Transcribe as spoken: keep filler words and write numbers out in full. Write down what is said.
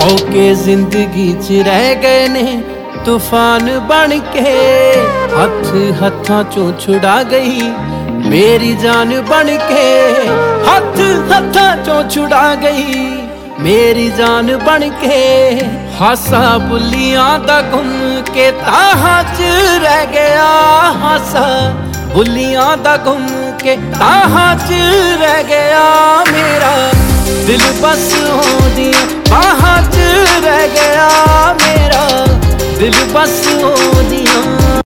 मौके जिंदगी च रह गए ने तूफान बन के, हथ हथां चों छुड़ा गई मेरी जान बन के, हथ हथां चों छुड़ा गई मेरी जान बन के। हासा बुलियां दा गुम के ताहां च रह गया, हासा बुलियां दा गुम के ताहां च रह गया। मेरा दिल बस ओदियां बाहां च रह गया, मेरा दिल बस ओदियां